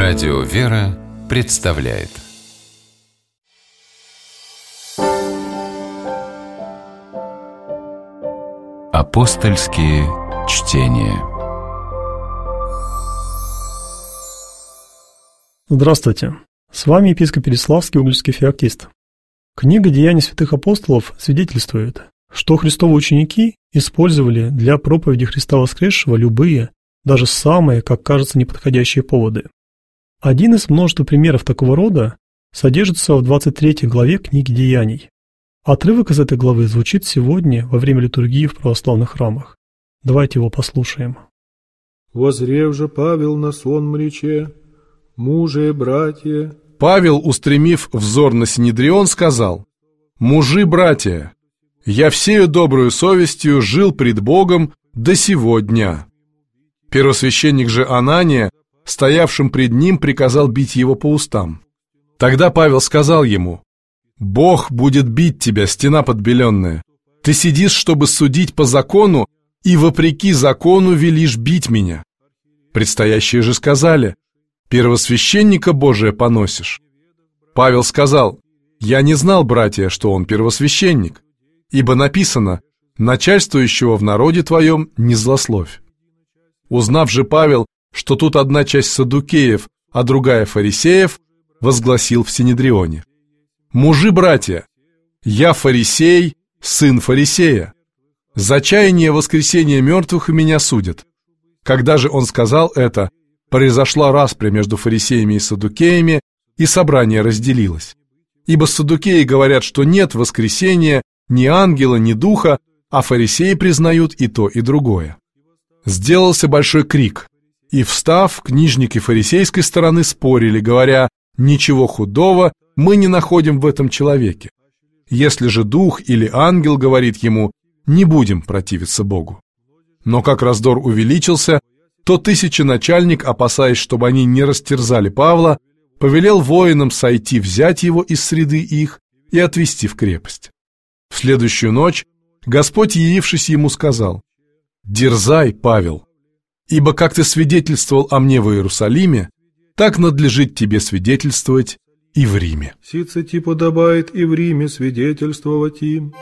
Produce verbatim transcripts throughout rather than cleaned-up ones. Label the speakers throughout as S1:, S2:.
S1: Радио «Вера» представляет Апостольские чтения.
S2: Здравствуйте! С вами епископ Переславский, Угличский феоктист. Книга «Деяний святых апостолов» свидетельствует, что христовы ученики использовали для проповеди Христа воскресшего любые, даже самые, как кажется, неподходящие поводы. Один из множества примеров такого рода содержится в двадцать третьей главе книги «Деяний». Отрывок из этой главы звучит сегодня во время литургии в православных храмах. Давайте его послушаем.
S3: «Возрев же Павел на сон мрече, мужи и братья».
S4: Павел, устремив взор на Синедрион, сказал: «Мужи, братья, я всею добрую совестью жил пред Богом до сего дня». Первосвященник же Анания, стоявшим пред ним, приказал бить его по устам. Тогда Павел сказал ему: «Бог будет бить тебя, стена подбеленная. Ты сидишь, чтобы судить по закону, и вопреки закону велишь бить меня». Предстоящие же сказали: «Первосвященника Божия поносишь». Павел сказал: «Я не знал, братья, что он первосвященник, ибо написано: начальствующего в народе твоем не злословь». Узнав же Павел, что тут одна часть саддукеев, а другая фарисеев, возгласил в Синедрионе: «Мужи, братья, я фарисей, сын фарисея. За чаяние воскресения мертвых у меня судят». Когда же он сказал это, произошла распря между фарисеями и саддукеями, и собрание разделилось. Ибо саддукеи говорят, что нет воскресения ни ангела, ни духа, а фарисеи признают и то, и другое. Сделался большой крик, и, встав, книжники фарисейской стороны спорили, говоря: «Ничего худого мы не находим в этом человеке. Если же дух или ангел говорит ему, не будем противиться Богу». Но как раздор увеличился, то тысяченачальник, опасаясь, чтобы они не растерзали Павла, повелел воинам сойти, взять его из среды их и отвести в крепость. В следующую ночь Господь, явившись ему, сказал: «Дерзай, Павел, ибо как ты свидетельствовал о мне в Иерусалиме, так надлежит тебе свидетельствовать и в Риме».
S3: Сице ти подобает и в Риме свидетельствовать им.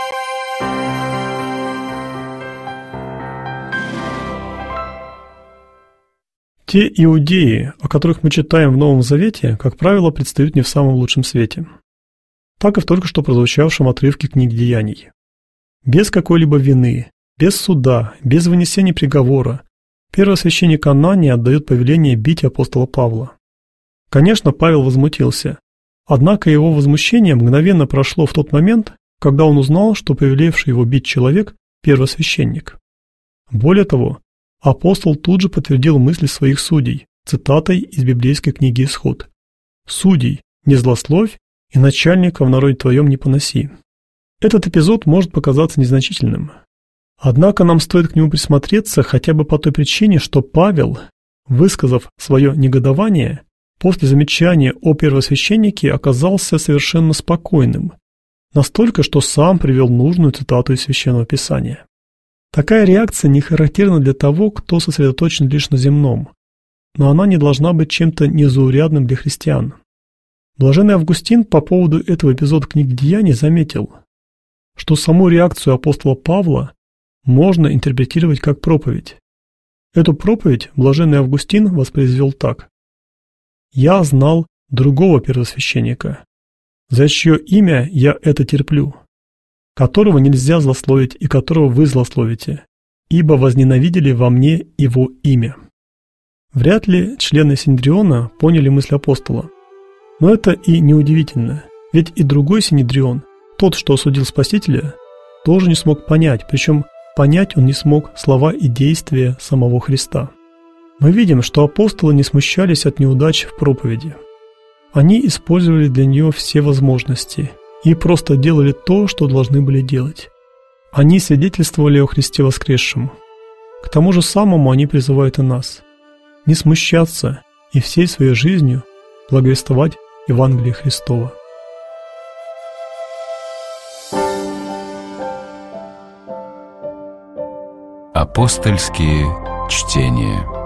S2: Те иудеи, о которых мы читаем в Новом Завете, как правило, предстают не в самом лучшем свете. Так и в только что прозвучавшем отрывке книги «Деяний». Без какой-либо вины, без суда, без вынесения приговора, первосвященник Анания отдает повеление бить апостола Павла. Конечно, Павел возмутился, однако его возмущение мгновенно прошло в тот момент, когда он узнал, что повелевший его бить человек – первосвященник. Более того, апостол тут же подтвердил мысли своих судей, цитатой из библейской книги «Исход». «Судей, не злословь, и начальника в народе твоем не поноси». Этот эпизод может показаться незначительным. Однако нам стоит к нему присмотреться хотя бы по той причине, что Павел, высказав свое негодование, после замечания о первосвященнике оказался совершенно спокойным, настолько, что сам привел нужную цитату из Священного Писания. Такая реакция не характерна для того, кто сосредоточен лишь на земном, но она не должна быть чем-то незаурядным для христиан. Блаженный Августин по поводу этого эпизода книги «Деяний» заметил, что саму реакцию апостола Павла можно интерпретировать как проповедь. Эту проповедь блаженный Августин воспроизвел так: «Я знал другого первосвященника, за чье имя я это терплю, которого нельзя злословить и которого вы злословите, ибо возненавидели во мне его имя». Вряд ли члены Синедриона поняли мысль апостола. Но это и неудивительно, ведь и другой Синедрион, тот, что осудил Спасителя, тоже не смог понять, причем понять он не смог слова и действия самого Христа. Мы видим, что апостолы не смущались от неудач в проповеди. Они использовали для нее все возможности и просто делали то, что должны были делать. Они свидетельствовали о Христе воскресшем. К тому же самому они призывают и нас не смущаться и всей своей жизнью благовествовать Евангелие Христово.
S1: Апостольские чтения.